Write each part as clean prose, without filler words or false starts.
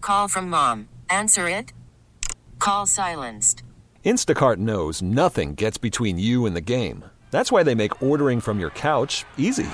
call from mom. Answer it. Call silenced. Instacart knows nothing gets between you and the game. That's why they make ordering from your couch easy.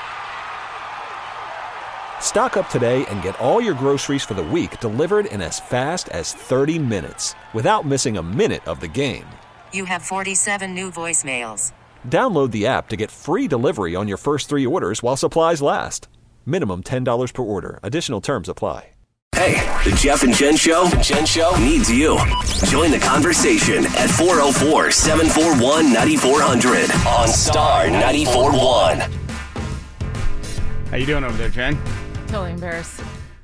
Stock up today and get all your groceries for the week delivered in as fast as 30 minutes without missing a minute of the game. You have 47 new voicemails. Download the app to get free delivery on your first 3 orders while supplies last. Minimum $10 per order. Additional terms apply. Hey, the Jeff and Jen Show needs you. Join the conversation at 404-741-9400 on Star 94.1. How you doing over there, Jen? Totally embarrassed.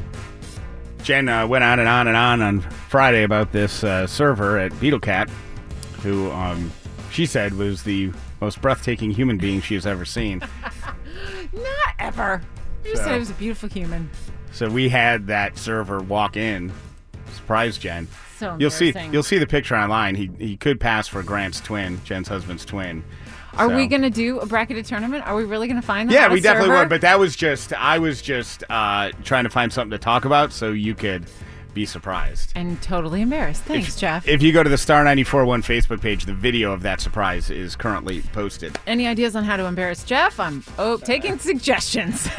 Jen went on and on Friday about this server at BeetleCat, who she said was the most breathtaking human being she has ever seen. Not ever. You said he was a beautiful human. So we had that server walk in. Surprise, Jen. So You'll embarrassing. see the picture online. He could pass for Grant's twin, Jen's husband's twin. Are we going to do a bracketed tournament? Are we really going to find that? Yeah, we definitely would. But I was just trying to find something to talk about so you could be surprised. And totally embarrassed. Thanks, Jeff. If you go to the Star 94.1 Facebook page, the video of that surprise is currently posted. Any ideas on how to embarrass Jeff? I'm taking suggestions.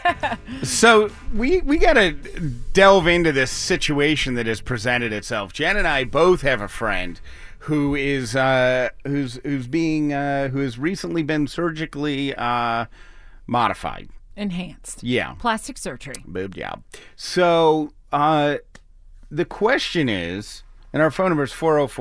So we got to delve into this situation that has presented itself. Jen and I both have a friend who is who has recently been surgically modified, Enhanced. Yeah, Plastic surgery. Boob job. So the question is, and our phone number is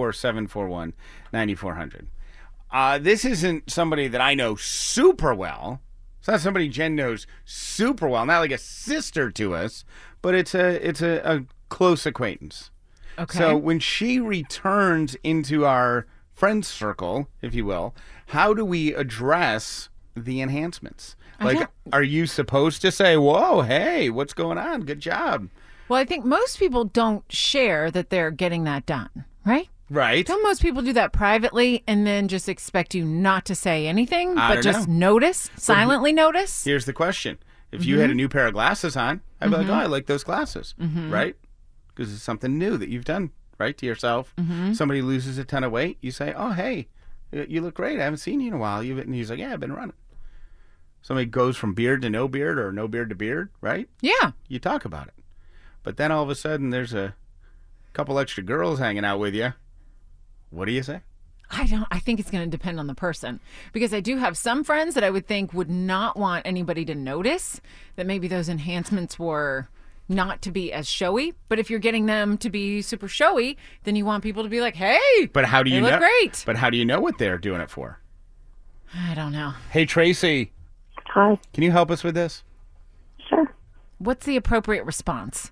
404-741-9400. This isn't somebody that I know super well. It's not somebody Jen knows super well. Not like a sister to us, but it's a close acquaintance. Okay. So when she returns into our friend circle, if you will, how do we address the enhancements? Like, are you supposed to say, whoa, hey, what's going on? Good job. Well, I think most people don't share that they're getting that done, right? Right. Don't most people do that privately and then just expect you not to say anything, I but don't just know. silently notice? Here's the question. If you had a new pair of glasses on, I'd be like, oh, I like those glasses, right? Because it's something new that you've done, right, to yourself. Somebody loses a ton of weight, you say, oh, hey, you look great. I haven't seen you in a while. And he's like, yeah, I've been running. Somebody goes from beard to no beard or no beard to beard, right? Yeah. You talk about it. But then all of a sudden there's a couple extra girls hanging out with you. What do you say? I think it's going to depend on the person, because I do have some friends that I would think would not want anybody to notice that maybe those enhancements were not to be as showy. But if you're getting them to be super showy, then you want people to be like, hey, but how do you they know? Look great. But how do you know what they're doing it for? I don't know. Hey, Tracy. Hi. Can you help us with this? Sure. What's the appropriate response?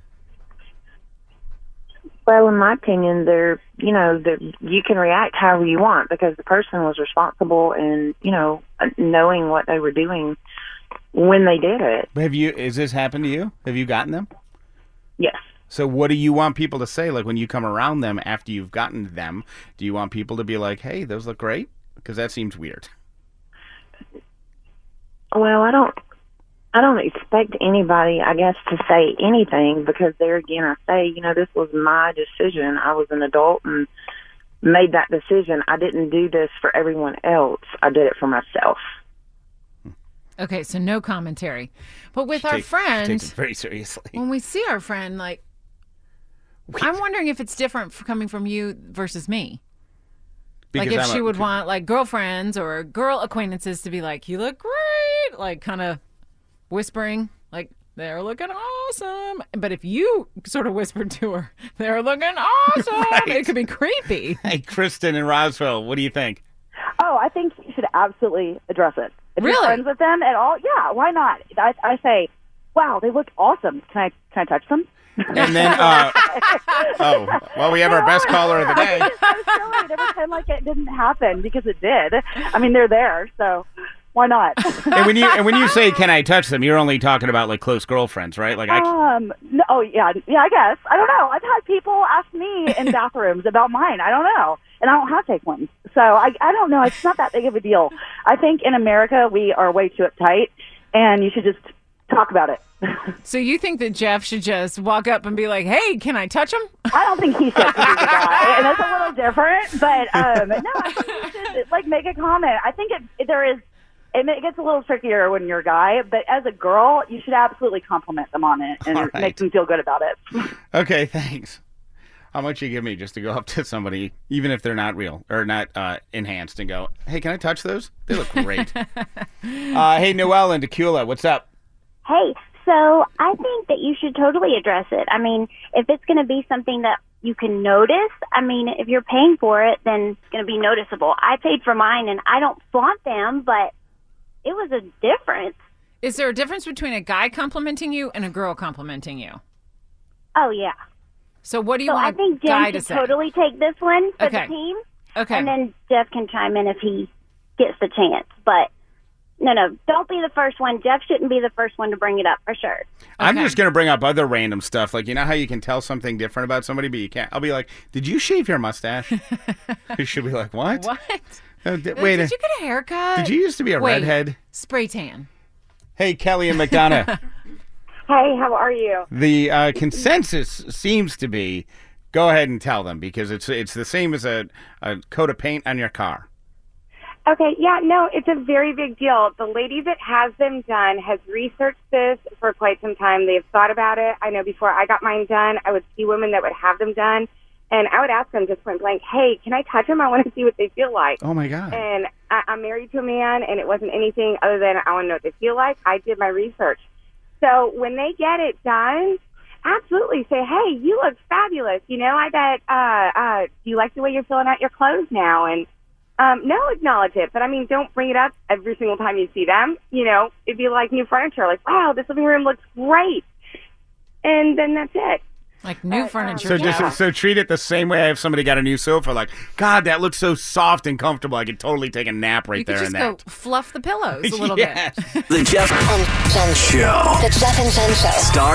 Well, in my opinion, you can react however you want because the person was responsible and, knowing what they were doing when they did it. Has this happened to you? Have you gotten them? Yes. So what do you want people to say? Like when you come around them after you've gotten them, do you want people to be like, hey, those look great? Because that seems weird. Well, I don't expect anybody, I guess, to say anything because there again, I say, this was my decision. I was an adult and made that decision. I didn't do this for everyone else. I did it for myself. Okay, so no commentary. But with our friend, she takes it very seriously. When we see our friend, I'm wondering if it's different coming from you versus me. Because like if she would want girlfriends or girl acquaintances to be like, you look great, like kind of whispering, like they're looking awesome. But if you sort of whispered to her, they're looking awesome, right. It could be creepy. Hey, Kristen in Roswell, what do you think? Oh, I think you should absolutely address it. If really? you're friends with them at all, yeah, why not? I say, wow, they look awesome. Can I touch them? And then, we have our best caller of the day. I was silly to pretend like it didn't happen because it did. I mean, they're there, so why not? And when you say, "Can I touch them?" you're only talking about like close girlfriends, right? Like no, I guess I don't know. I've had people ask me in bathrooms about mine. I don't know, and I don't have fake ones, so I don't know. It's not that big of a deal. I think in America we are way too uptight, and you should just talk about it. So you think that Jeff should just walk up and be like, hey, can I touch him? I don't think he should be the guy, and that's a little different. But no, I think you should like make a comment. I think it gets a little trickier when you're a guy, but as a girl, you should absolutely compliment them on it and make them feel good about it. Okay, thanks. How much you give me just to go up to somebody, even if they're not real or not enhanced, and go, hey, can I touch those? They look great. Hey, Noelle in Tequila, what's up? Hey, so I think that you should totally address it. I mean, if it's going to be something that you can notice, I mean, if you're paying for it, then it's going to be noticeable. I paid for mine, and I don't flaunt them, but it was a difference. Is there a difference between a guy complimenting you and a girl complimenting you? Oh, yeah. So what do you want I think a guy Jen to should say? totally take this one for Okay. the team. Okay. And then Jeff can chime in if he gets the chance. But no, don't be the first one. Jeff shouldn't be the first one to bring it up for sure. I'm Okay. just going to bring up other random stuff. Like, you know how you can tell something different about somebody, but you can't? I'll be like, did you shave your mustache? You should be like, what? What? Wait, Did you get a haircut? did you used to be a Wait. redhead? Spray tan. Hey, Kelly and McDonough. Hey, how are you? The consensus seems to be, go ahead and tell them, because it's the same as a coat of paint on your car. Okay, yeah, no, it's a very big deal. The lady that has them done has researched this for quite some time. They've thought about it. I know before I got mine done, I would see women that would have them done, and I would ask them just point blank, hey, can I touch them? I want to see what they feel like. Oh, my God. And I'm married to a man, and it wasn't anything other than I want to know what they feel like. I did my research. So when they get it done, absolutely say, hey, you look fabulous. You know, I bet, do you like the way you're filling out your clothes now? And no, acknowledge it. But, I mean, don't bring it up every single time you see them. You know, it'd be like new furniture. Like, wow, this living room looks great. And then that's it. Like new furniture. So Jeff. so treat it the same way if somebody got a new sofa. Like, God, that looks so soft and comfortable. I could totally take a nap right you there could just in go that. fluff the pillows a little Yes. bit. The Jeff and Jen Show. The Jeff and Jen Show. Star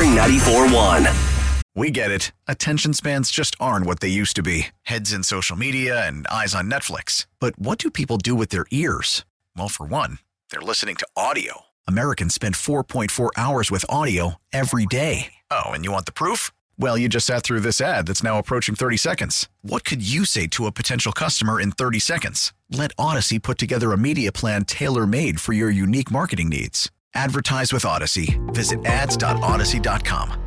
94.1. We get it. Attention spans just aren't what they used to be. Heads in social media and eyes on Netflix. But what do people do with their ears? Well, for one, they're listening to audio. Americans spend 4.4 hours with audio every day. Oh, and you want the proof? Well, you just sat through this ad that's now approaching 30 seconds. What could you say to a potential customer in 30 seconds? Let Odyssey put together a media plan tailor-made for your unique marketing needs. Advertise with Odyssey. Visit ads.odyssey.com.